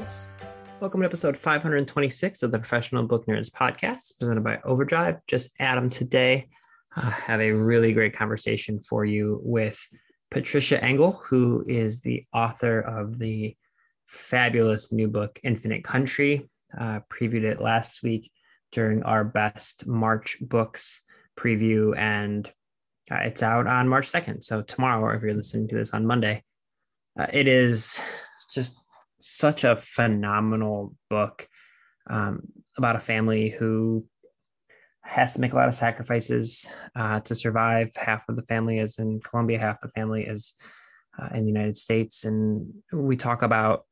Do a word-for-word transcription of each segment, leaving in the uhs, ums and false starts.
Nerds. Welcome to episode five hundred twenty-six of the Professional Book Nerds podcast, presented by Overdrive. Just Adam today. I uh, have a really great conversation for you with Patricia Engel, who is the author of the fabulous new book, Infinite Country. Uh, previewed it last week during our Best March Books preview, and uh, it's out on March second. So tomorrow, or if you're listening to this on Monday, uh, it is just such a phenomenal book um, about a family who has to make a lot of sacrifices uh, to survive. Half of the family is in Colombia, half the family is uh, in the United States. And we talk about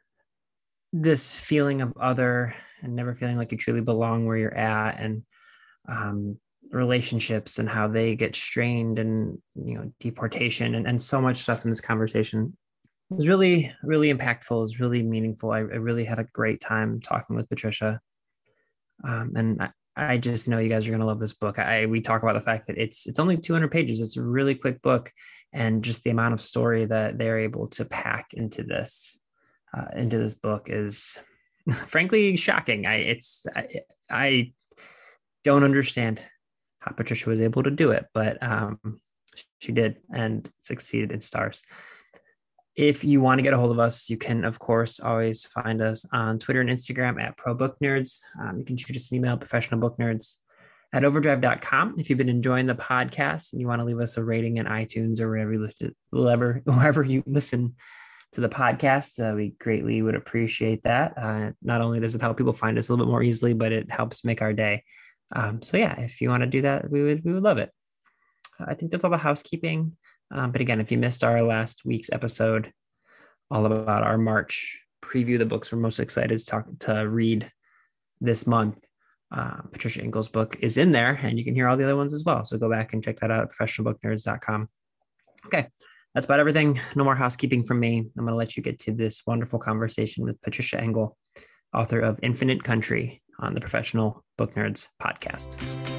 this feeling of other and never feeling like you truly belong where you're at, and um, relationships and how they get strained, and, you know, deportation and, and so much stuff in this conversation. It was really, really impactful. It was really meaningful. I, I really had a great time talking with Patricia. Um, and I, I just know you guys are going to love this book. I, we talk about the fact that it's, it's only two hundred pages. It's a really quick book, and just the amount of story that they're able to pack into this, uh, into this book is frankly shocking. I, it's, I, I don't understand how Patricia was able to do it, but um, she did and succeeded in stars. If you want to get a hold of us, you can, of course, always find us on Twitter and Instagram at ProBookNerds. Um, you can shoot us an email, professionalbooknerds at overdrive dot com. If you've been enjoying the podcast and you want to leave us a rating in iTunes or wherever you listen, wherever, wherever you listen to the podcast, uh, we greatly would appreciate that. Uh, not only does it help people find us a little bit more easily, but it helps make our day. Um, so yeah, if you want to do that, we would we would love it. I think that's all the housekeeping. Um, but again, if you missed our last week's episode, all about our March preview, the books we're most excited to talk to read this month, uh, Patricia Engel's book is in there, and you can hear all the other ones as well. So go back and check that out at professional book nerds dot com. Okay, that's about everything. No more housekeeping from me. I'm going to let you get to this wonderful conversation with Patricia Engel, author of Infinite Country, on the Professional Book Nerds podcast.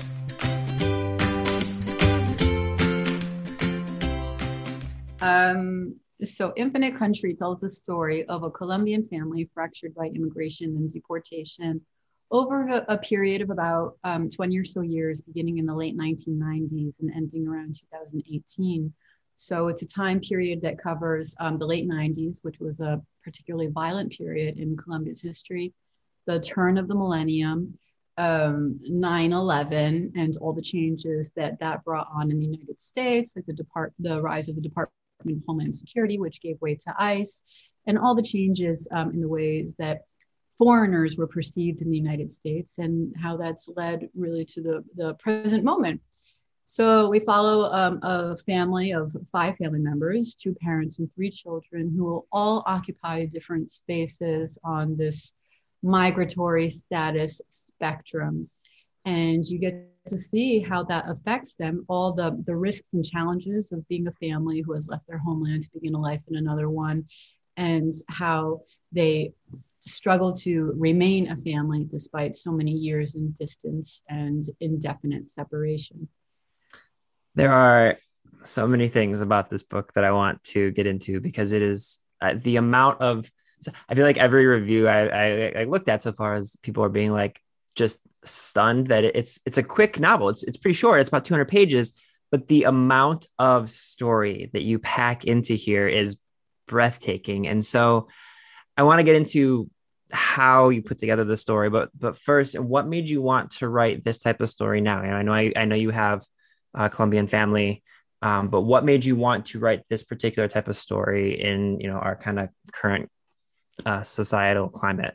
Um, so Infinite Country tells the story of a Colombian family fractured by immigration and deportation over a, a period of about um, twenty or so years, beginning in the late nineteen nineties and ending around two thousand eighteen. So it's a time period that covers um, the late nineties, which was a particularly violent period in Colombia's history, the turn of the millennium, um, nine eleven, and all the changes that that brought on in the United States, like the depart, the rise of the Department of Homeland Security, which gave way to ICE, and all the changes um, in the ways that foreigners were perceived in the United States, and how that's led really to the, the present moment. So we follow um, a family of five family members, two parents and three children, who will all occupy different spaces on this migratory status spectrum. And you get to see how that affects them, all the, the risks and challenges of being a family who has left their homeland to begin a life in another one, and how they struggle to remain a family despite so many years in distance and indefinite separation. There are so many things about this book that I want to get into, because it is uh, the amount of, I feel like every review I, I, I looked at so far, as people are being like, just stunned that it's it's a quick novel. It's it's pretty short. It's about two hundred pages, but the amount of story that you pack into here is breathtaking. And so I want to get into how you put together the story, but but first, what made you want to write this type of story now? And I know I, I know you have a Colombian family, um, but what made you want to write this particular type of story in, you know, our kind of current uh, societal climate?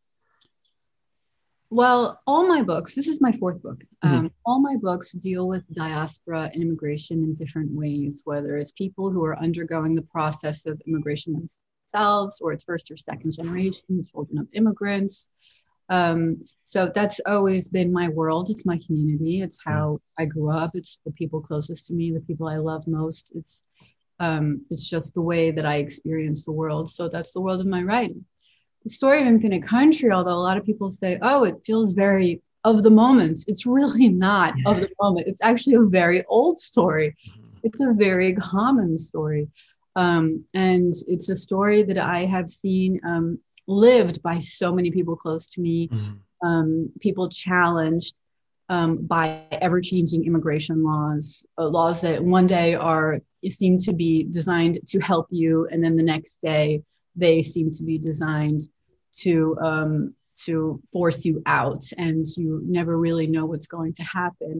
Well, all my books, this is my fourth book, Mm-hmm. um, all my books deal with diaspora and immigration in different ways, whether it's people who are undergoing the process of immigration themselves, or it's first or second generation children of immigrants. Um, so that's always been my world. It's my community. It's how I grew up. It's the people closest to me, the people I love most. It's um, it's just the way that I experience the world. So that's the world of my writing. The story of Infinite Country, although a lot of people say, oh, it feels very of the moment, it's really not of the moment. It's actually a very old story. It's a very common story. Um, and it's a story that I have seen um, lived by so many people close to me, Mm-hmm. um, people challenged um, by ever-changing immigration laws, uh, laws that one day are seem to be designed to help you, and then the next day they seem to be designed to um, to force you out, and you never really know what's going to happen.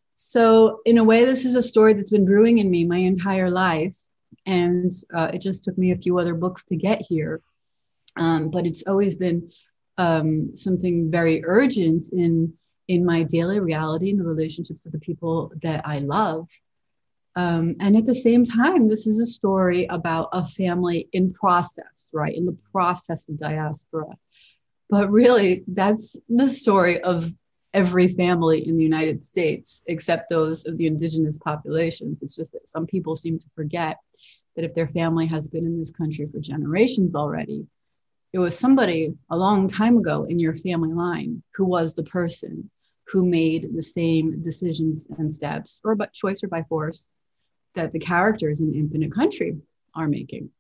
So, in a way, this is a story that's been brewing in me my entire life, and uh, it just took me a few other books to get here. Um, but it's always been um, something very urgent in in my daily reality, in the relationships with the people that I love. Um, and at the same time, this is a story about a family in process, right? In the process of diaspora. But really, that's the story of every family in the United States, except those of the indigenous populations. It's just that some people seem to forget that if their family has been in this country for generations already, it was somebody a long time ago in your family line who was the person who made the same decisions and steps, or by choice or by force, that the characters in Infinite Country are making.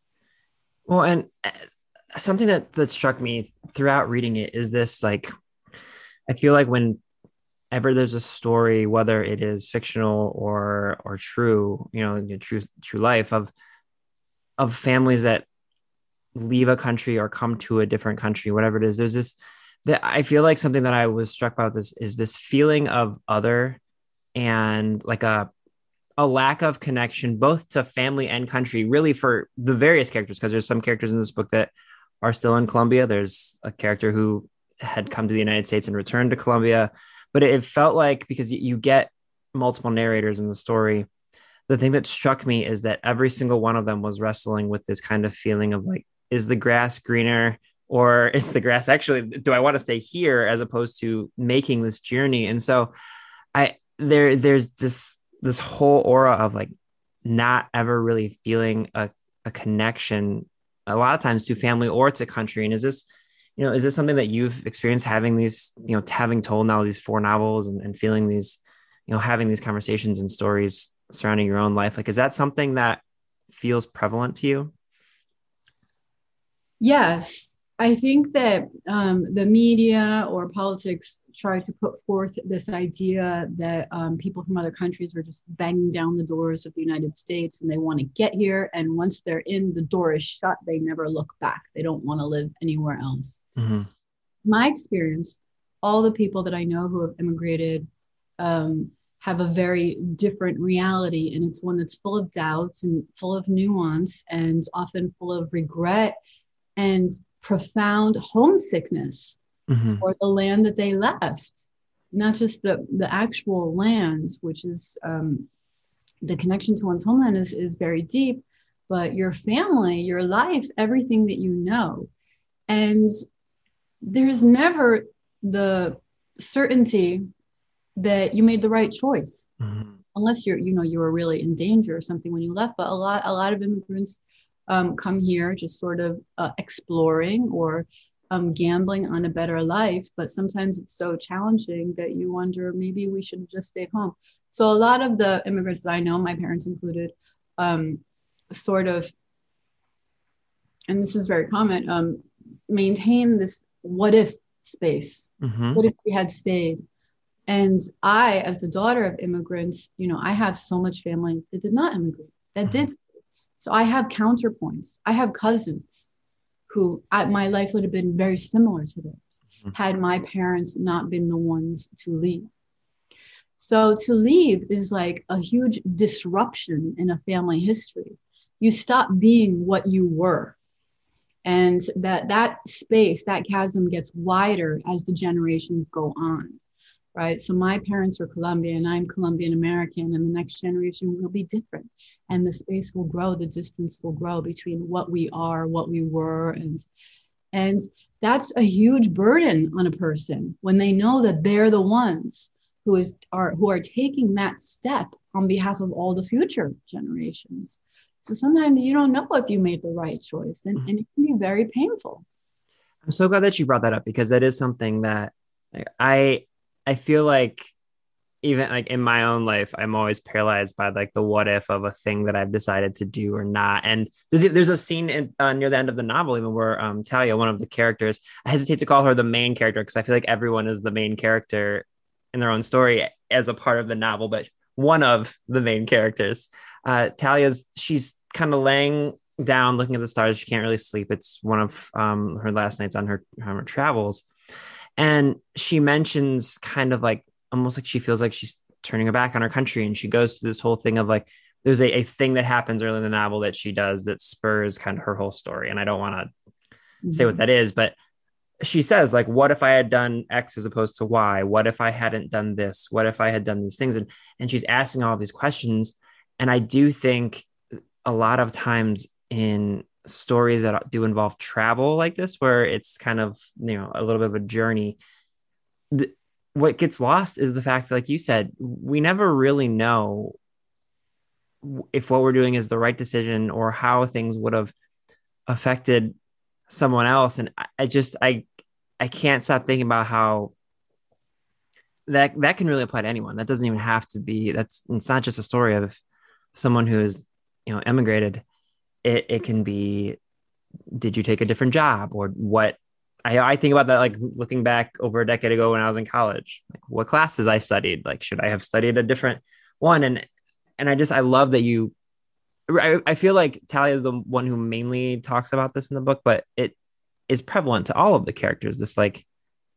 Well, and something that that struck me throughout reading it is this, like, I feel like whenever there's a story, whether it is fictional or or true, you know, true true life of of families that leave a country or come to a different country, whatever it is, there's this that I feel like something that I was struck by with this is this feeling of other, and like a a lack of connection both to family and country, really, for the various characters, because there's some characters in this book that are still in Colombia. There's a character who had come to the United States and returned to Colombia, but it, it felt like, because you, you get multiple narrators in the story, the thing that struck me is that every single one of them was wrestling with this kind of feeling of like, is the grass greener, or is the grass actually, do I want to stay here as opposed to making this journey? And so I, there, there's this, this whole aura of like not ever really feeling a, a connection a lot of times to family or to country. And is this, you know, is this something that you've experienced, having these, you know, having told now these four novels, and, and feeling these, you know, having these conversations and stories surrounding your own life? Like, is that something that feels prevalent to you? Yes, I think that um, the media or politics try to put forth this idea that um, people from other countries are just banging down the doors of the United States and they want to get here. And once they're in, the door is shut. They never look back. They don't want to live anywhere else. Mm-hmm. My experience, all the people that I know who have immigrated um, have a very different reality. And it's one that's full of doubts and full of nuance, and often full of regret and profound homesickness Mm-hmm. for the land that they left. Not just the, the actual land, which is um, the connection to one's homeland is, is very deep, but your family, your life, everything that you know. And there's never the certainty that you made the right choice, Mm-hmm. unless you're, you know, you were really in danger or something when you left. But a lot, a lot of immigrants um, come here just sort of uh, exploring or um, gambling on a better life. But sometimes it's so challenging that you wonder, maybe we should have just stayed home. So a lot of the immigrants that I know, my parents included, um, sort of, and this is very common, um, maintain this what if space. Mm-hmm. What if we had stayed? And I, as the daughter of immigrants, you know, I have so much family that did not immigrate, that Mm-hmm. did. So I have counterpoints. I have cousins who I, my life would have been very similar to theirs Mm-hmm. had my parents not been the ones to leave. So to leave is like a huge disruption in a family history. You stop being what you were. And that that space, that chasm gets wider as the generations go on, right? So my parents are Colombian, I'm Colombian American, and the next generation will be different. And the space will grow, the distance will grow between what we are, what we were. And, and that's a huge burden on a person when they know that they're the ones who is are who are taking that step on behalf of all the future generations. So sometimes you don't know if you made the right choice, and, and it can be very painful. I'm so glad that you brought that up, because that is something that I I feel like even like in my own life, I'm always paralyzed by like the what if of a thing that I've decided to do or not. And there's there's a scene in, uh, near the end of the novel, even where um, Talia, one of the characters, I hesitate to call her the main character because I feel like everyone is the main character in their own story as a part of the novel, but one of the main characters. Uh, Talia's she's kind of laying down, looking at the stars. She can't really sleep. It's one of um, her last nights on her on her travels, and she mentions kind of like almost like she feels like she's turning her back on her country. And she goes to this whole thing of like, there's a, a thing that happens early in the novel that she does that spurs kind of her whole story. And I don't want to mm-hmm. say what that is, but she says like, what if I had done X as opposed to Y? What if I hadn't done this? What if I had done these things? And, and she's asking all of these questions. And I do think a lot of times in stories that do involve travel like this, where it's kind of, you know, a little bit of a journey, the, what gets lost is the fact that, like you said, we never really know if what we're doing is the right decision or how things would have affected someone else. And I, I just, I, I can't stop thinking about how that, that can really apply to anyone. That doesn't even have to be, that's, it's not just a story of someone who is, you know, emigrated. It, it can be, did you take a different job, or what? I, I think about that, like looking back over a decade ago when I was in college, like what classes I studied, like, should I have studied a different one? And, and I just, I love that you, I, I feel like Talia is the one who mainly talks about this in the book, but it is prevalent to all of the characters. This like,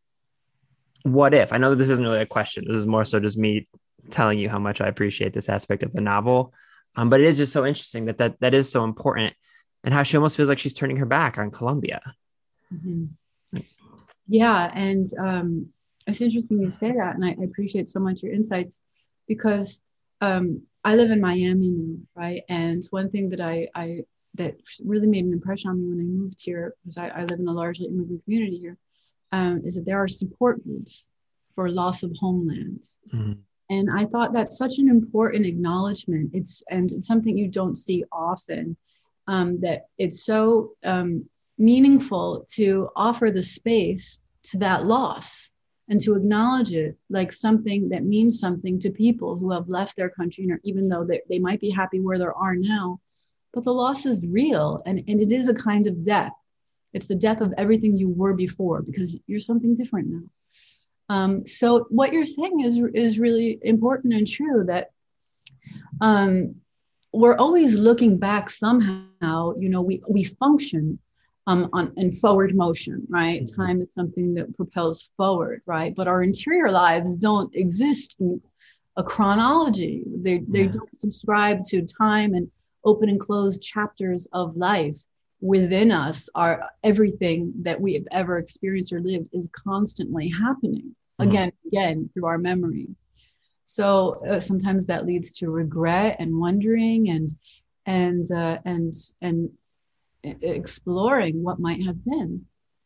what if? I know that this isn't really a question. This is more so just me telling you how much I appreciate this aspect of the novel. Um, but it is just so interesting that, that that is so important, and how she almost feels like she's turning her back on Colombia. Mm-hmm. Yeah. And um, it's interesting you say that. And I, I appreciate so much your insights, because um, I live in Miami now, right? And one thing that I, I that really made an impression on me when I moved here, because I, I live in a largely immigrant community here, um, is that there are support groups for loss of homeland. Mm-hmm. And I thought that's such an important acknowledgement. It's and it's something you don't see often, um, that it's so um, meaningful to offer the space to that loss and to acknowledge it like something that means something to people who have left their country, or even though they, they might be happy where they are now, but the loss is real, and, and it is a kind of death. It's the death of everything you were before, because you're something different now. Um, so what you're saying is, is really important and true, that um, we're always looking back somehow. You know, we, we function um, on in forward motion, right? Mm-hmm. Time is something that propels forward, right? But our interior lives don't exist in a chronology. They, they yeah. don't subscribe to time and open and closed chapters of life. Within us, are everything that we have ever experienced or lived is constantly happening mm-hmm. again, again through our memory. So uh, sometimes that leads to regret and wondering and and uh, and and exploring what might have been.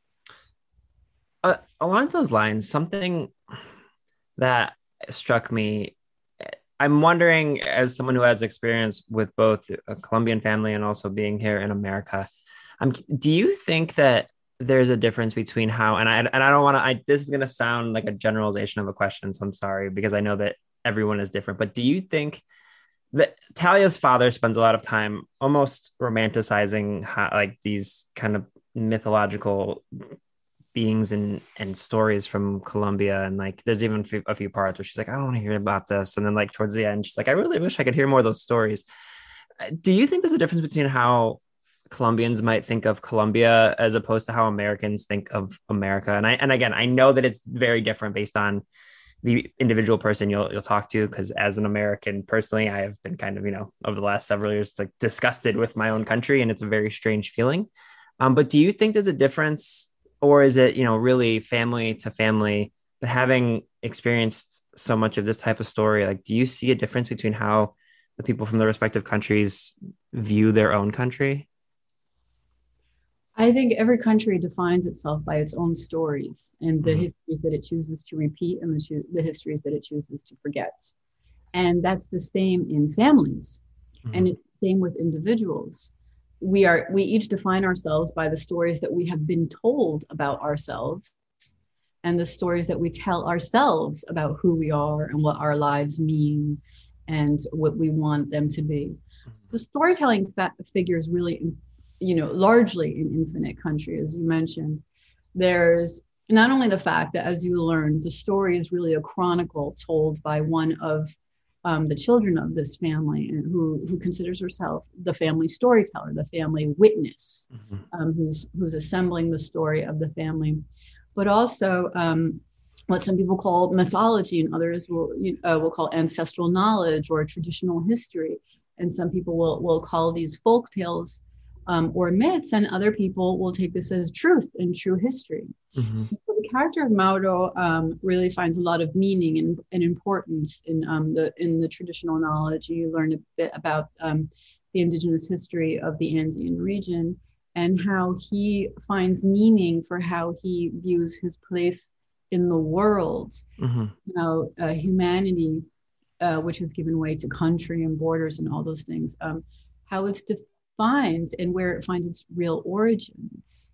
Uh, along those lines, something that struck me, I'm wondering, as someone who has experience with both a Colombian family and also being here in America, um, do you think that there's a difference between how, and I and I don't want to, I this is going to sound like a generalization of a question, so I'm sorry, because I know that everyone is different, but do you think that Talia's father spends a lot of time almost romanticizing how, like these kind of mythological beings and and stories from Colombia, and like there's even a few, a few parts where she's like, I don't want to hear about this, and then like towards the end she's like, I really wish I could hear more of those stories. Do you think there's a difference between how Colombians might think of Colombia as opposed to how Americans think of America? And I and again, I know that it's very different based on the individual person you'll you'll talk to, because as an American personally, I have been kind of, you know, over the last several years like disgusted with my own country, and it's a very strange feeling. Um, but do you think there's a difference? Or is it, you know, really family to family? But having experienced so much of this type of story, like, do you see a difference between how the people from the respective countries view their own country? I think every country defines itself by its own stories and the mm-hmm. histories that it chooses to repeat and the, cho- the histories that it chooses to forget. And that's the same in families. Mm-hmm. And it's the same with individuals. We are, we each define ourselves by the stories that we have been told about ourselves. and the stories that we tell ourselves about who we are and what our lives mean and what we want them to be. So storytelling fa- figures really, you know, largely in Infinite Country, as you mentioned. There's not only the fact that, as you learned, the story is really a chronicle told by one of um, the children of this family, and who who considers herself the family storyteller, the family witness, mm-hmm. um, who's who's assembling the story of the family, but also um, what some people call mythology, and others will uh, will call ancestral knowledge or traditional history, and some people will will call these folk tales um, or myths, and other people will take this as truth and true history. Mm-hmm. So the character of Mauro um, really finds a lot of meaning and, and importance in um, the in the traditional knowledge. You learn a bit about um, the indigenous history of the Andean region and how he finds meaning for how he views his place in the world. Mm-hmm. You know, uh, humanity, uh, which has given way to country and borders and all those things. Um, how it's defined and where it finds its real origins.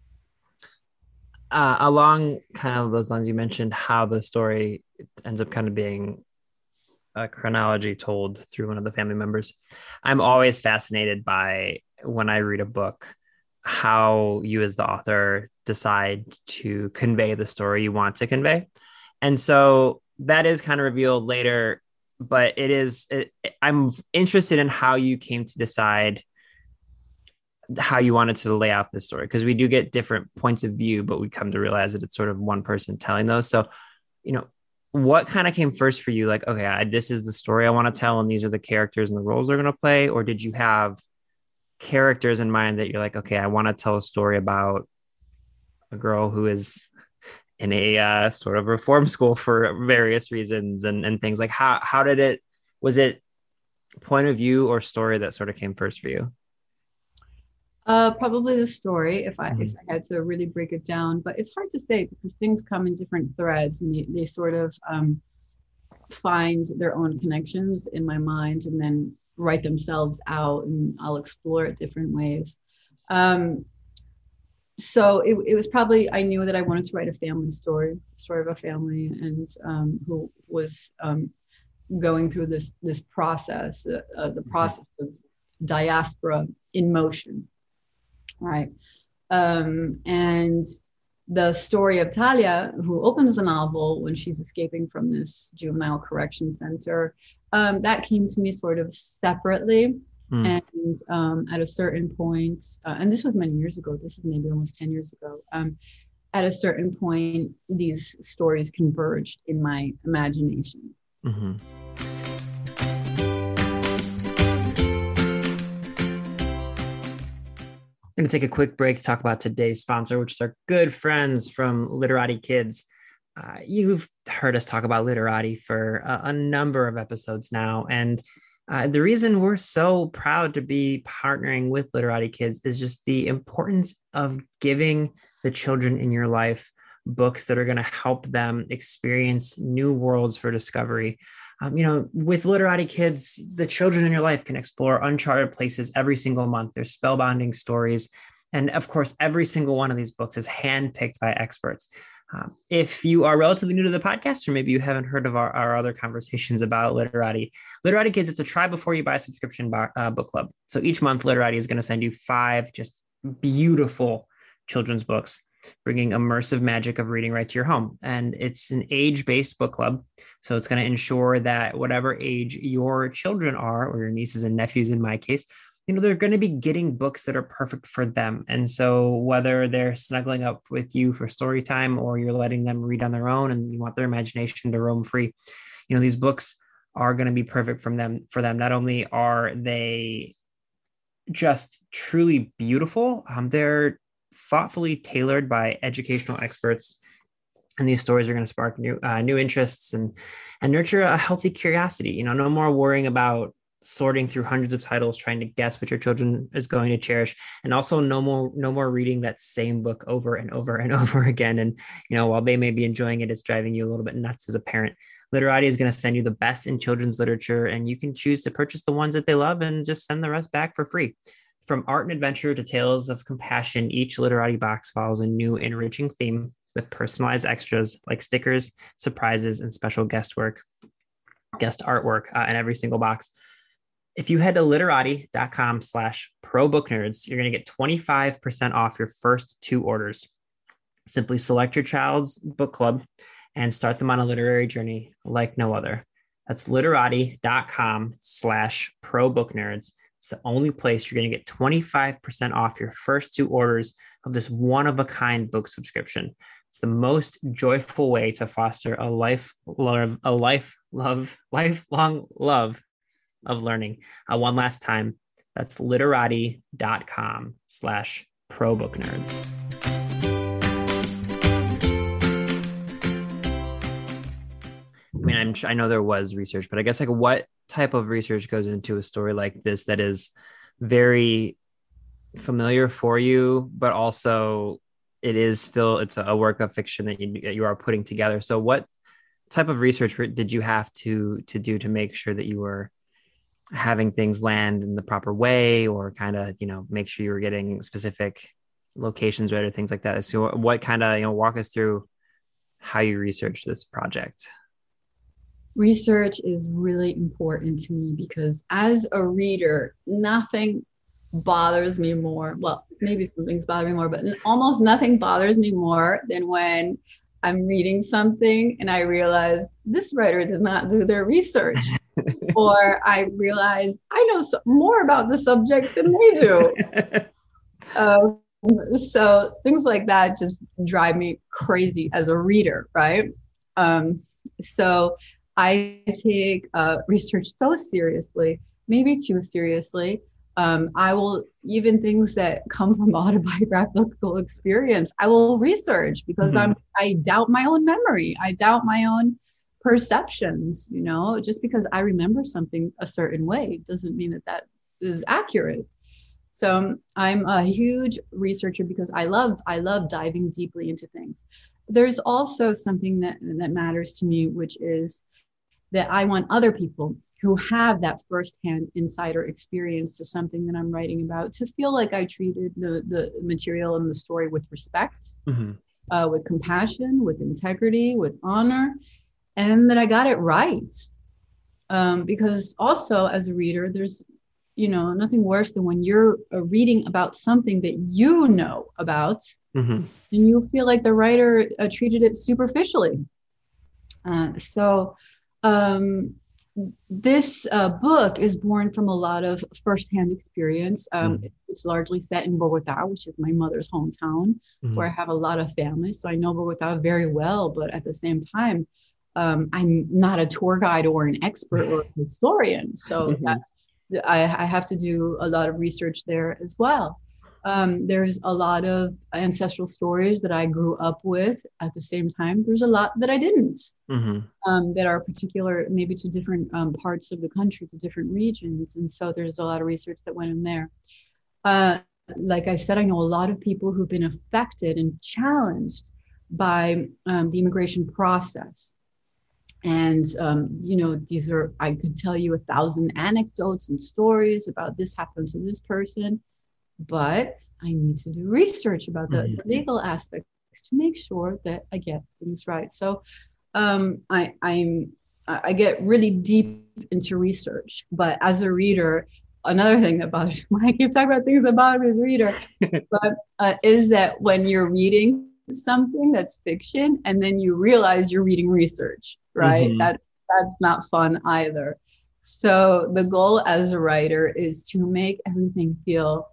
Uh, along kind of those lines, you mentioned how the story ends up kind of being a chronology told through one of the family members. I'm always fascinated by, when I read a book, how you as the author decide to convey the story you want to convey. And so that is kind of revealed later, but it is, it, I'm interested in how you came to decide how you wanted to lay out this story, because we do get different points of view, but we come to realize that it's sort of one person telling those. So, you know, what kind of came first for you? Like, okay, I, this is the story I want to tell, and these are the characters and the roles they're going to play. Or did you have characters in mind that you're like, okay, I want to tell a story about a girl who is in a uh, sort of reform school for various reasons and, and things like how, how did it, was it point of view or story that sort of came first for you? Uh, probably the story, if I mm-hmm. if I had to really break it down, but it's hard to say because things come in different threads, and they, they sort of um, find their own connections in my mind, and then write themselves out, and I'll explore it different ways. Um, so it, it was probably, I knew that I wanted to write a family story, story of a family, and um, who was um, going through this this process, uh, uh, the process of diaspora in motion. Right. Um, and the story of Talia, who opens the novel when she's escaping from this juvenile correction center, um, that came to me sort of separately. Mm. And um, at a certain point, uh, and this was many years ago, this is maybe almost ten years ago, um, at a certain point, these stories converged in my imagination. Mm-hmm. Going to take a quick break to talk about today's sponsor, which is our good friends from Literati Kids. Uh, you've heard us talk about Literati for a, a number of episodes now. And uh, the reason we're so proud to be partnering with Literati Kids is just the importance of giving the children in your life books that are going to help them experience new worlds for discovery. Um, you know, with Literati Kids, the children in your life can explore uncharted places every single month. There's spellbinding stories. And of course, every single one of these books is handpicked by experts. Um, if you are relatively new to the podcast, or maybe you haven't heard of our, our other conversations about Literati, Literati Kids, it's a try before you buy subscription bar, uh, book club. So each month, Literati is going to send you five just beautiful children's books, bringing immersive magic of reading right to your home. And it's an age-based book club. So it's going to ensure that whatever age your children are, or your nieces and nephews in my case, you know, they're going to be getting books that are perfect for them. And so whether they're snuggling up with you for story time, or you're letting them read on their own and you want their imagination to roam free, you know, these books are going to be perfect from them for them. Not only are they just truly beautiful, um, they're thoughtfully tailored by educational experts, and these stories are going to spark new uh, new interests and and nurture a healthy curiosity. You know, no more worrying about sorting through hundreds of titles trying to guess what your children is going to cherish, and also no more no more reading that same book over and over and over again. And you know, while they may be enjoying it, it's driving you a little bit nuts as a parent. Literati is going to send you the best in children's literature, and you can choose to purchase the ones that they love and just send the rest back for free. From art and adventure to tales of compassion, each Literati box follows a new enriching theme. with personalized extras like stickers, surprises, and special guest work, guest artwork uh, in every single box. If you head to literati.com slash pro book nerds, you're going to get twenty-five percent off your first two orders. Simply select your child's book club and start them on a literary journey like no other. That's literati.com slash pro book nerds. It's the only place you're going to get twenty-five percent off your first two orders of this one-of-a-kind book subscription. It's the most joyful way to foster a life love, a life love, lifelong love of learning. Uh, one last time, that's literati.com slash pro book nerds. I mean, I'm, I know there was research, but I guess like what type of research goes into a story like this that is very familiar for you, but also it is still, it's a work of fiction that you, that you are putting together. So what type of research did you have to, to do to make sure that you were having things land in the proper way, or kind of, you know, make sure you were getting specific locations right or things like that? So what kind of, you know, walk us through how you researched this project? Research is really important to me because as a reader, nothing bothers me more. Well, maybe some things bother me more, but almost nothing bothers me more than when I'm reading something and I realize this writer did not do their research. Or I realize I know so, more about the subject than they do. um, so things like that just drive me crazy as a reader, right? Um, so I take uh, research so seriously, maybe too seriously. Um, I will, even things that come from autobiographical experience, I will research because mm-hmm. I'm, I doubt my own memory. I doubt my own perceptions, you know, just because I remember something a certain way doesn't mean that that is accurate. So I'm a huge researcher because I love, I love diving deeply into things. There's also something that, that matters to me, which is that I want other people who have that firsthand insider experience to something that I'm writing about to feel like I treated the, the material and the story with respect, mm-hmm. uh, with compassion, with integrity, with honor, and that I got it right. Um, because also as a reader, there's, you know, nothing worse than when you're uh, reading about something that you know about mm-hmm. and you feel like the writer uh, treated it superficially. Uh, so um, this uh, book is born from a lot of firsthand experience. Um, mm-hmm. It's largely set in Bogota, which is my mother's hometown, mm-hmm. where I have a lot of family. So I know Bogota very well, but at the same time, um, I'm not a tour guide or an expert or a historian. So mm-hmm. that, I, I have to do a lot of research there as well. Um, there's a lot of ancestral stories that I grew up with. At the same time, there's a lot that I didn't, mm-hmm. um, that are particular maybe to different um, parts of the country, to different regions. And so there's a lot of research that went in there. Uh, like I said, I know a lot of people who've been affected and challenged by um, the immigration process. And, um, you know, these are, I could tell you a thousand anecdotes and stories about this happened to this person, but I need to do research about the, mm-hmm. the legal aspects to make sure that I get things right. So um, I, I'm, I get really deep into research, but as a reader, another thing that bothers me, I keep talking about things that bother me as a reader, but uh, is that when you're reading something that's fiction and then you realize you're reading research, right? Mm-hmm. That that's not fun either. So the goal as a writer is to make everything feel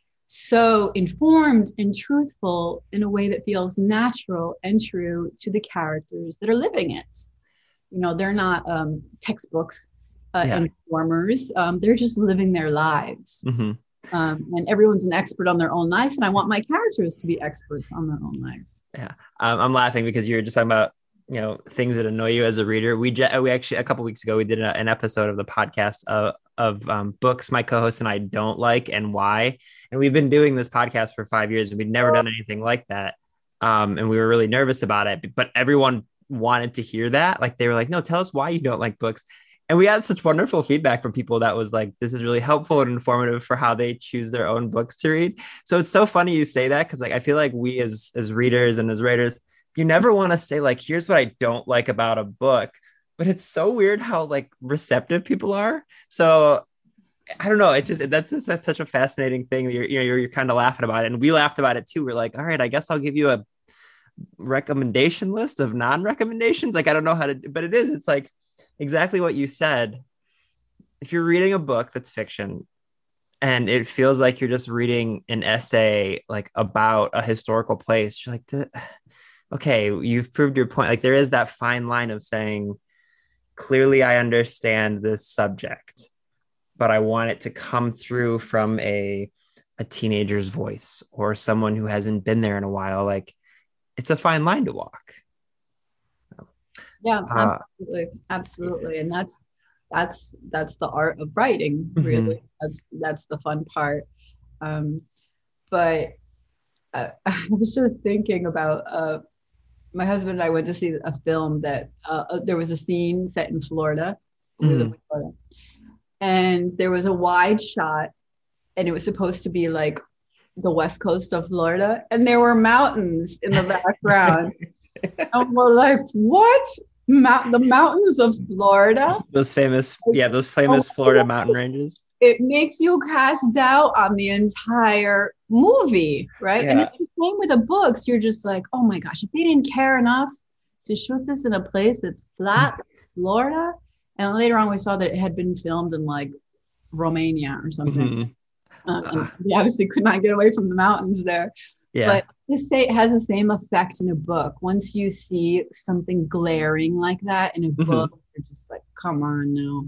so informed and truthful in a way that feels natural and true to the characters that are living it. You know, they're not um, textbooks uh, yeah. informers. Um, they're just living their lives. Mm-hmm. Um, and everyone's an expert on their own life. And I want my characters to be experts on their own life. Yeah. Um, I'm laughing because you're just talking about, you know, things that annoy you as a reader. We je- we actually, a couple of weeks ago, we did a, an episode of the podcast of, of um, books my co-host and I don't like and why. And we've been doing this podcast for five years and we've never done anything like that. Um, and we were really nervous about it, but everyone wanted to hear that. Like they were like, no, tell us why you don't like books. And we had such wonderful feedback from people that was like, this is really helpful and informative for how they choose their own books to read. So it's so funny you say that, because like I feel like we as as readers and as writers you never want to say like, here's what I don't like about a book, but it's so weird how like receptive people are. So I don't know. It just that's just that's such a fascinating thing. You're you know you're, you're kind of laughing about it, and we laughed about it too. We're like, all right, I guess I'll give you a recommendation list of non-recommendations. Like I don't know how to, but it is. It's like exactly what you said. If you're reading a book that's fiction, and it feels like you're just reading an essay like about a historical place, you're like, okay, you've proved your point. Like there is that fine line of saying, clearly, I understand this subject, but I want it to come through from a a teenager's voice or someone who hasn't been there in a while. Like it's a fine line to walk. Yeah, Uh, absolutely, absolutely, and that's that's that's the art of writing. Really, mm-hmm. that's that's the fun part. Um, but uh, I was just thinking about uh, my husband and I went to see a film that uh, there was a scene set in Florida, mm-hmm. Florida, and there was a wide shot, and it was supposed to be like the west coast of Florida, and there were mountains in the background. And we're like, what? Mount the mountains of Florida? Those famous, yeah, those famous Florida mountain ranges. It makes you cast doubt on the entire movie, right? Yeah. And it's the same with the books. You're just like, oh my gosh, if they didn't care enough to shoot this in a place that's flat, Florida. And later on, we saw that it had been filmed in like Romania or something. Mm-hmm. Uh, and we obviously could not get away from the mountains there. Yeah. But this say it has the same effect in a book. Once you see something glaring like that in a book, mm-hmm. you're just like, come on now.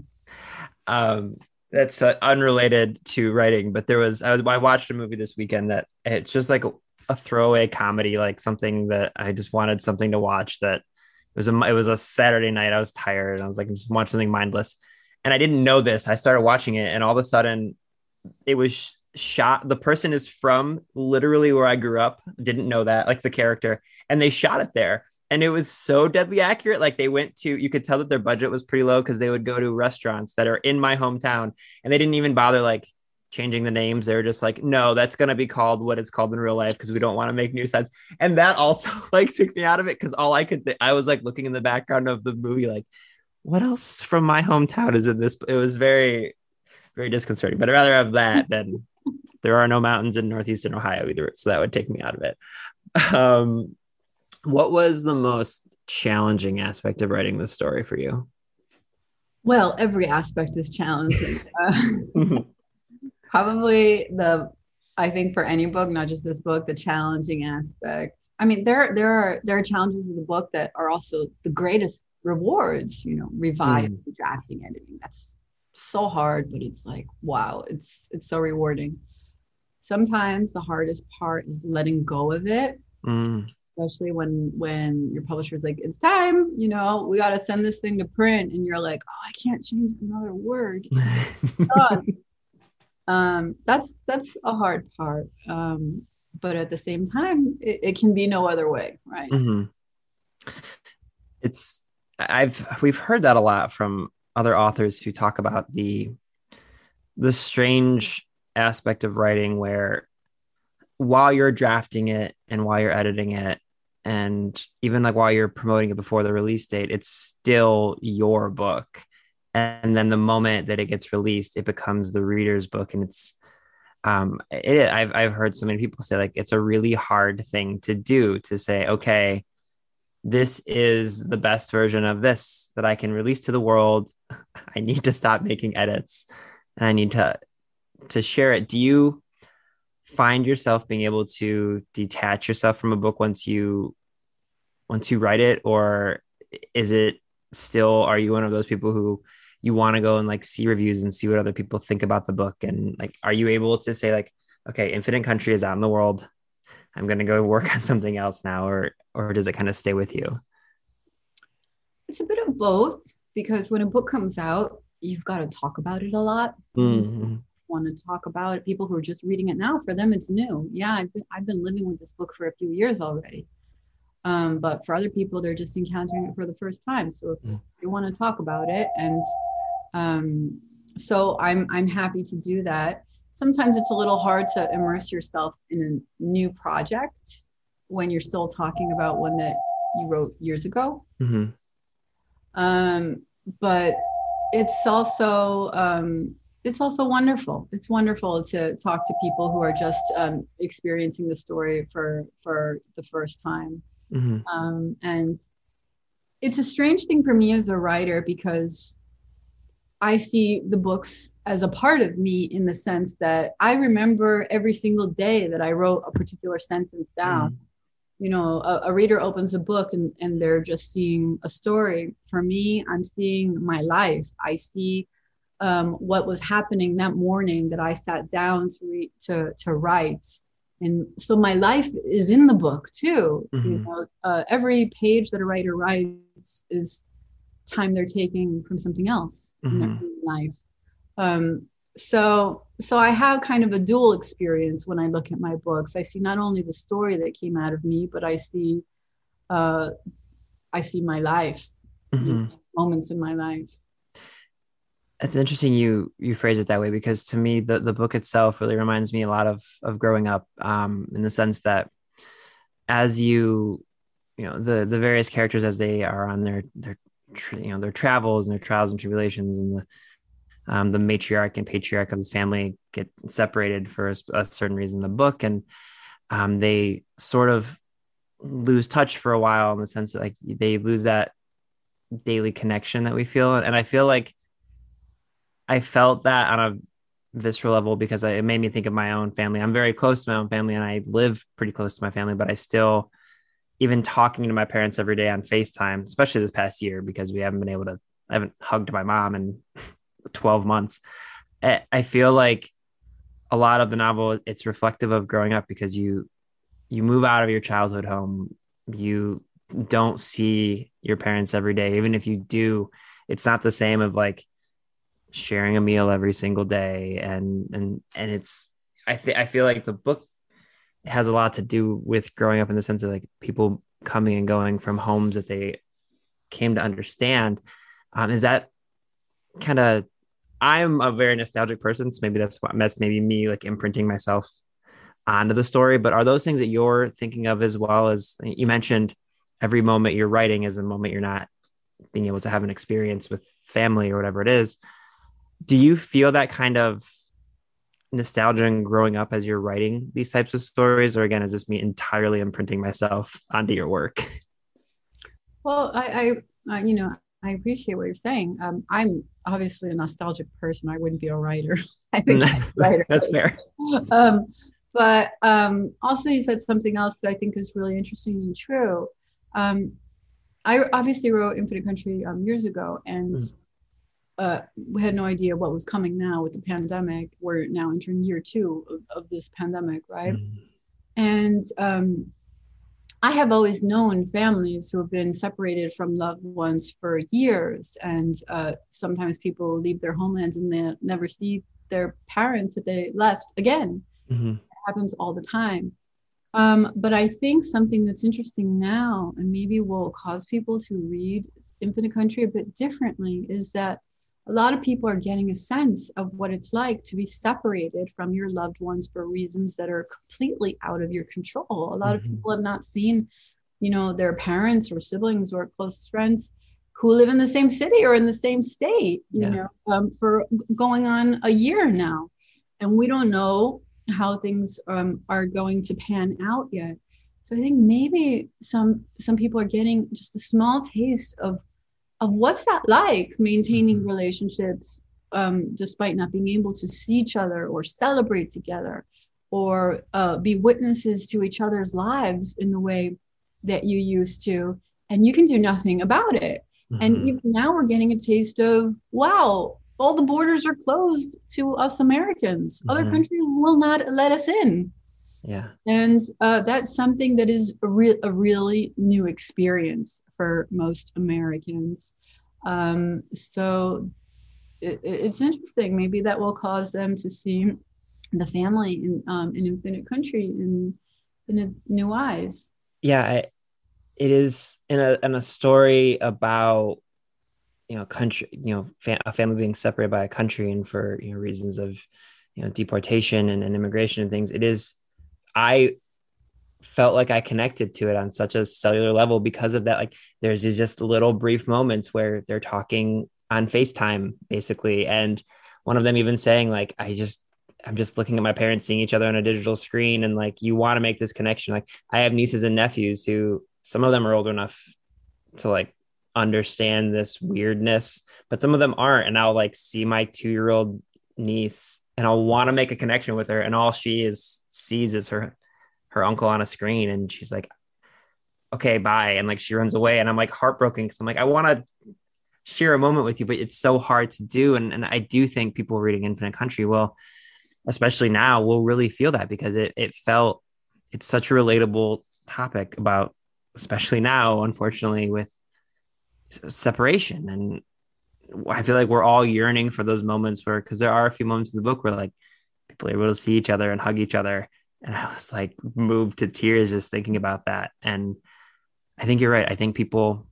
Um, that's uh, unrelated to writing, but there was I, was I watched a movie this weekend that it's just like a, a throwaway comedy, like something that I just wanted something to watch. That it was a it was a Saturday night. I was tired and I was like, just watch something mindless. And I didn't know this. I started watching it, and all of a sudden, it was shot. The person is from literally where I grew up. Didn't know that, like the character, and they shot it there. And it was so deadly accurate. Like they went to, you could tell that their budget was pretty low because they would go to restaurants that are in my hometown, and they didn't even bother like changing the names. They were just like, no, that's going to be called what it's called in real life because we don't want to make new sets. And that also like took me out of it because all I could, th- I was like looking in the background of the movie, like what else from my hometown is in this? It was very, very disconcerting, but I'd rather have that than there are no mountains in Northeastern Ohio either. So that would take me out of it. Um, What was the most challenging aspect of writing this story for you? Well, every aspect is challenging. Uh, probably the, I think for any book, not just this book, the challenging aspect. I mean, there there are there are challenges in the book that are also the greatest rewards. You know, revising, mm. drafting, editing. That's so hard, but it's like wow, it's it's so rewarding. Sometimes the hardest part is letting go of it. Mm. Especially when when your publisher's like, it's time, you know, we got to send this thing to print, and you're like, oh, I can't change another word. um, that's that's a hard part. Um, but at the same time, it, it can be no other way, right? Mm-hmm. It's I've we've heard that a lot from other authors who talk about the the strange aspect of writing where while you're drafting it and while you're editing it, and even like while you're promoting it before the release date, it's still your book. And then the moment that it gets released, it becomes the reader's book. And it's, um, it, I've, I've heard so many people say like, it's a really hard thing to do, to say, okay, this is the best version of this that I can release to the world. I need to stop making edits and I need to, to share it. Do you find yourself being able to detach yourself from a book once you once you write it, or is it still, are you one of those people who you want to go and like see reviews and see what other people think about the book, and like are you able to say like, okay, Infinite Country is out in the world, I'm going to go work on something else now, or or does it kind of stay with you? It's a bit of both, because when a book comes out, you've got to talk about it a lot. Mm-hmm. Want to talk about it. People who are just reading it now, for them it's new. Yeah, I've been I've been living with this book for a few years already. Um, but for other people, they're just encountering it for the first time. So mm. they want to talk about it, and um, so I'm I'm happy to do that. Sometimes it's a little hard to immerse yourself in a new project when you're still talking about one that you wrote years ago. Mm-hmm. Um, but it's also um, it's also wonderful. It's wonderful to talk to people who are just um, experiencing the story for for the first time. Mm-hmm. Um, and it's a strange thing for me as a writer because I see the books as a part of me in the sense that I remember every single day that I wrote a particular sentence down. Mm-hmm. You know, a, a reader opens a book and, and they're just seeing a story. For me, I'm seeing my life. I see um, what was happening that morning that I sat down to read, to, to write. And so my life is in the book too. Mm-hmm. You know, uh, every page that a writer writes is time they're taking from something else in their Mm-hmm. life. Um, so, so I have kind of a dual experience when I look at my books. I see not only the story that came out of me, but I see, uh, I see my life, you Mm-hmm. know, moments in my life. It's interesting you you phrase it that way, because to me the, the book itself really reminds me a lot of of growing up, um, in the sense that as you you know the the various characters as they are on their their you know their travels and their trials and tribulations, and the um, the matriarch and patriarch of this family get separated for a, a certain reason in the book, and um, they sort of lose touch for a while, in the sense that like they lose that daily connection that we feel, and I feel like I felt that on a visceral level because I, it made me think of my own family. I'm very close to my own family and I live pretty close to my family, but I still, even talking to my parents every day on FaceTime, especially this past year, because we haven't been able to, I haven't hugged my mom in twelve months. I, I feel like a lot of the novel, it's reflective of growing up, because you, you move out of your childhood home, you don't see your parents every day. Even if you do, it's not the same of like sharing a meal every single day, and and and it's I think I feel like the book has a lot to do with growing up, in the sense of like people coming and going from homes that they came to understand. Um, is that kind of I'm a very nostalgic person, so maybe that's what that's maybe me like imprinting myself onto the story. But are those things that you're thinking of as well? As you mentioned, every moment you're writing is a moment you're not being able to have an experience with family or whatever it is. Do you feel that kind of nostalgia and growing up as you're writing these types of stories, or again, is this me entirely imprinting myself onto your work? Well, I, I, I you know, I appreciate what you're saying. Um, I'm obviously a nostalgic person. I wouldn't be a writer. I think I'm a writer. That's fair. Um, but um, also, you said something else that I think is really interesting and true. Um, I obviously wrote Infinite Country um, years ago, and mm. uh, we had no idea what was coming now with the pandemic. We're now entering year two of, of this pandemic, right? Mm. And um, I have always known families who have been separated from loved ones for years, and uh, sometimes people leave their homelands and they never see their parents that they left again. Mm-hmm. It happens all the time. Um, but I think something that's interesting now, and maybe will cause people to read Infinite Country a bit differently, is that a lot of people are getting a sense of what it's like to be separated from your loved ones for reasons that are completely out of your control. A lot mm-hmm. of people have not seen, you know, their parents or siblings or close friends who live in the same city or in the same state, you yeah. know, um, for going on a year now. And we don't know how things um, are going to pan out yet. So I think maybe some some people are getting just a small taste of of what's that like, maintaining relationships um, despite not being able to see each other or celebrate together or uh, be witnesses to each other's lives in the way that you used to, and you can do nothing about it. Mm-hmm. And even now we're getting a taste of, wow, all the borders are closed to us Americans. Mm-hmm. Other countries will not let us in. Yeah. And uh, that's something that is a, re- a really new experience for most Americans. Um, so it, it's interesting. Maybe that will cause them to see the family in, um, in Infinite Country in, in a new eyes. Yeah, I, it is in a in a story about, you know, country, you know, fa- a family being separated by a country, and for, you know, reasons of, you know, deportation and, and immigration and things. It is, I felt like I connected to it on such a cellular level because of that. Like there's these just little brief moments where they're talking on FaceTime basically. And one of them even saying like, I just, I'm just looking at my parents seeing each other on a digital screen. And like, you want to make this connection. Like I have nieces and nephews who some of them are old enough to like understand this weirdness, but some of them aren't. And I'll like see my two-year-old niece and I'll want to make a connection with her. And all she is sees is her her uncle on a screen, and she's like, okay, bye. And like she runs away, and I'm like heartbroken because I'm like, I want to share a moment with you, but it's so hard to do. And, and I do think people reading Infinite Country will, especially now, will really feel that because it it felt it's such a relatable topic about, especially now, unfortunately, with separation. And I feel like we're all yearning for those moments where, because there are a few moments in the book where like people are able to see each other and hug each other. And I was like moved to tears just thinking about that. And I think you're right. I think people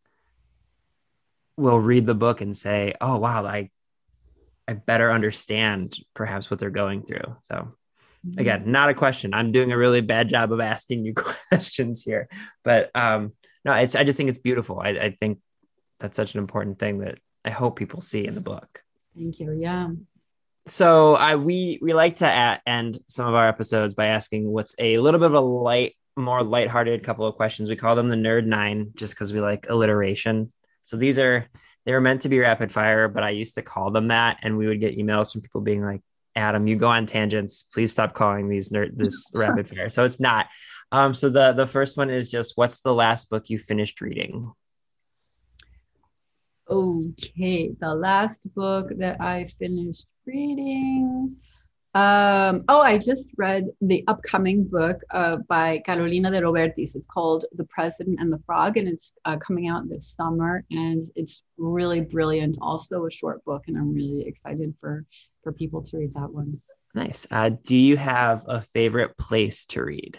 will read the book and say, oh, wow, I, I better understand perhaps what they're going through. So again, not a question. I'm doing a really bad job of asking you questions here, but um, no, it's, I just think it's beautiful. I, I think that's such an important thing that I hope people see in the book. Thank you. Yeah. So I we we like to at, end some of our episodes by asking what's a little bit of a light, more lighthearted couple of questions. We call them the Nerd Nine just because we like alliteration. So these are they were meant to be rapid fire, but I used to call them that, and we would get emails from people being like, "Adam, you go on tangents. Please stop calling these nerd this rapid fire." So it's not. Um, so the the first one is just, what's the last book you finished reading? Okay, the last book that I finished reading. Um, oh, I just read the upcoming book uh, by Carolina de Robertis. It's called The President and the Frog, and it's uh, coming out this summer. And it's really brilliant. Also a short book, and I'm really excited for, for people to read that one. Nice. Uh, do you have a favorite place to read?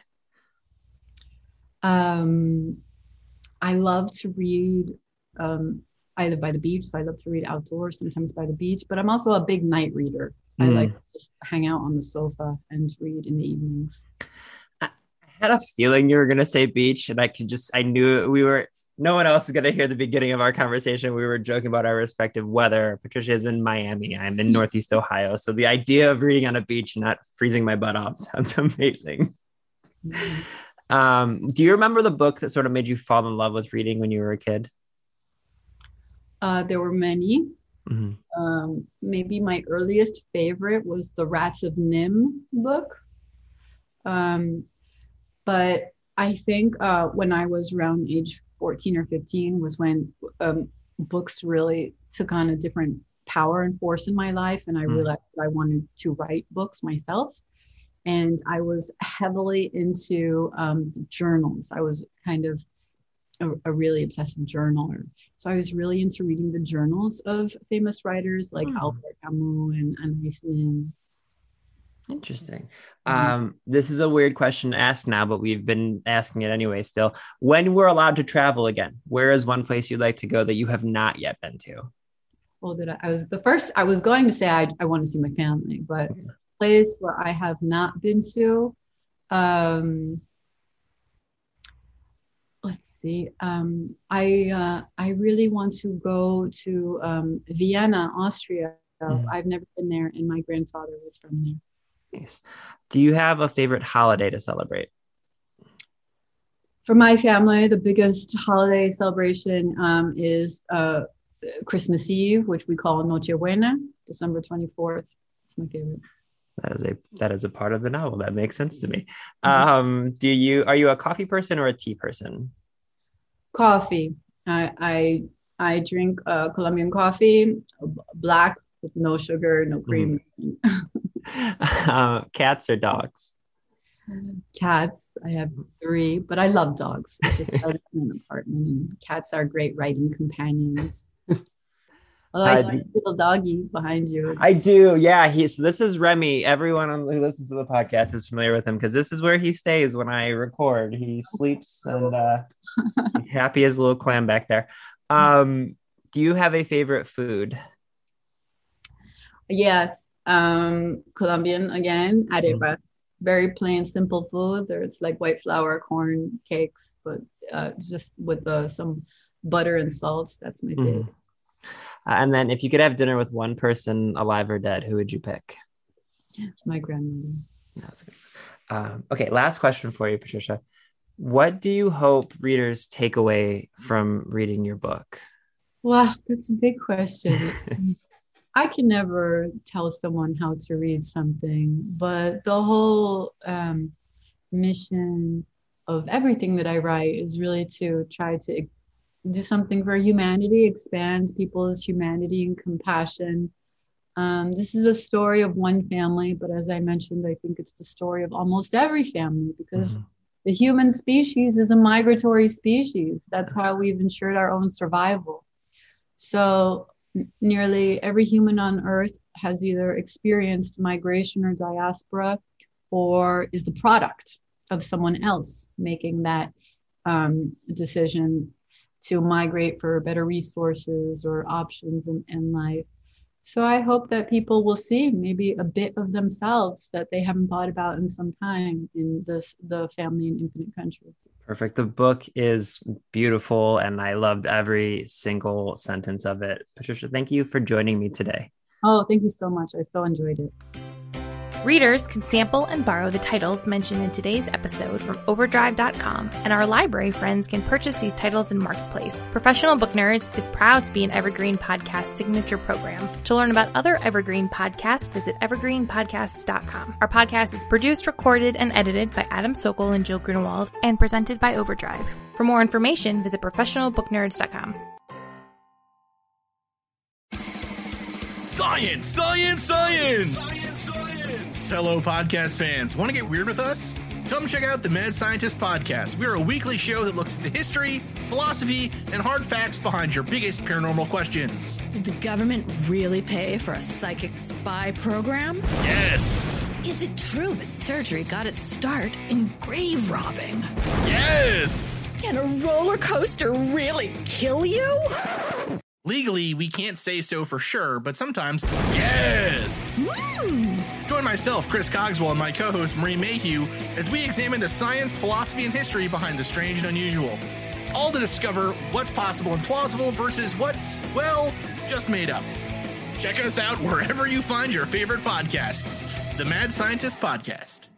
Um, I love to read um, either by the beach. So I love to read outdoors, sometimes by the beach, but I'm also a big night reader. Mm. I like to just hang out on the sofa and read in the evenings. I had a feeling you were going to say beach, and I could just, I knew we were, no one else is going to hear the beginning of our conversation. We were joking about our respective weather. Patricia is in Miami. I'm in Northeast Ohio. So the idea of reading on a beach and not freezing my butt off sounds amazing. Mm. Um, do you remember the book that sort of made you fall in love with reading when you were a kid? Uh, there were many. Mm-hmm. Um, maybe my earliest favorite was the Rats of Nim book. Um, but I think uh, when I was around age fourteen or fifteen was when um, books really took on a different power and force in my life. And I mm-hmm. realized that I wanted to write books myself. And I was heavily into um, journals. I was kind of a, a really obsessive journaler. So I was really into reading the journals of famous writers like mm. Albert Camus and Anais Nin. Interesting. Mm-hmm. Um, this is a weird question to ask now, but we've been asking it anyway still. When we're allowed to travel again, where is one place you'd like to go that you have not yet been to? Well, that I, I was the first, I was going to say I, I want to see my family, but mm-hmm. place where I have not been to, um, let's see. Um, I uh, I really want to go to um, Vienna, Austria. Mm-hmm. I've never been there, and my grandfather was from there. Nice. Do you have a favorite holiday to celebrate? For my family, the biggest holiday celebration um, is uh, Christmas Eve, which we call Noche Buena, December twenty-fourth. It's my favorite. That is a that is a part of the novel. That makes sense to me. Mm-hmm. Um, do you are you a coffee person or a tea person? Coffee. I I, I drink uh, Colombian coffee, black with no sugar, no cream. Mm-hmm. uh, cats or dogs? Cats. I have three, but I love dogs. It's just I live in an apartment, and cats are great writing companions. Although I see a little doggy behind you. I do. Yeah. He, so this is Remy. Everyone who listens to the podcast is familiar with him because this is where he stays when I record. He sleeps and uh, happy as a little clam back there. Um, do you have a favorite food? Yes. Um, Colombian again, arepas. very plain, simple food. There's like white flour, corn cakes, but uh, just with uh, some butter and salt. That's my favorite. Mm-hmm. Uh, and then if you could have dinner with one person, alive or dead, who would you pick? My grandmother. That's good. Um, okay, last question for you, Patricia. What do you hope readers take away from reading your book? Wow, that's a big question. I can never tell someone how to read something, but the whole um, mission of everything that I write is really to try to do something for humanity, expand people's humanity and compassion. Um, this is a story of one family, but as I mentioned, I think it's the story of almost every family, because mm-hmm. the human species is a migratory species. That's how we've ensured our own survival. So n- nearly every human on Earth has either experienced migration or diaspora, or is the product of someone else making that um, decision to migrate for better resources or options in, in life. So I hope that people will see maybe a bit of themselves that they haven't thought about in some time in this, the Family in Infinite Country. Perfect. The book is beautiful, and I loved every single sentence of it. Patricia, thank you for joining me today. Oh, thank you so much. I so enjoyed it. Readers can sample and borrow the titles mentioned in today's episode from overdrive dot com, and our library friends can purchase these titles in Marketplace. Professional Book Nerds is proud to be an Evergreen Podcast signature program. To learn about other Evergreen podcasts, visit evergreen podcasts dot com. Our podcast is produced, recorded, and edited by Adam Sokol and Jill Grunewald, and presented by Overdrive. For more information, visit professional book nerds dot com. Science! Science! Science! Science! Hello, podcast fans. Want to get weird with us? Come check out the Mad Scientist Podcast. We're a weekly show that looks at the history, philosophy, and hard facts behind your biggest paranormal questions. Did the government really pay for a psychic spy program? Yes! Is it true that surgery got its start in grave robbing? Yes! Can a roller coaster really kill you? Legally, we can't say so for sure, but sometimes, yes! Mm. Join myself, Chris Cogswell, and my co-host, Marie Mayhew, as we examine the science, philosophy, and history behind the strange and unusual. All to discover what's possible and plausible versus what's, well, just made up. Check us out wherever you find your favorite podcasts. The Mad Scientist Podcast.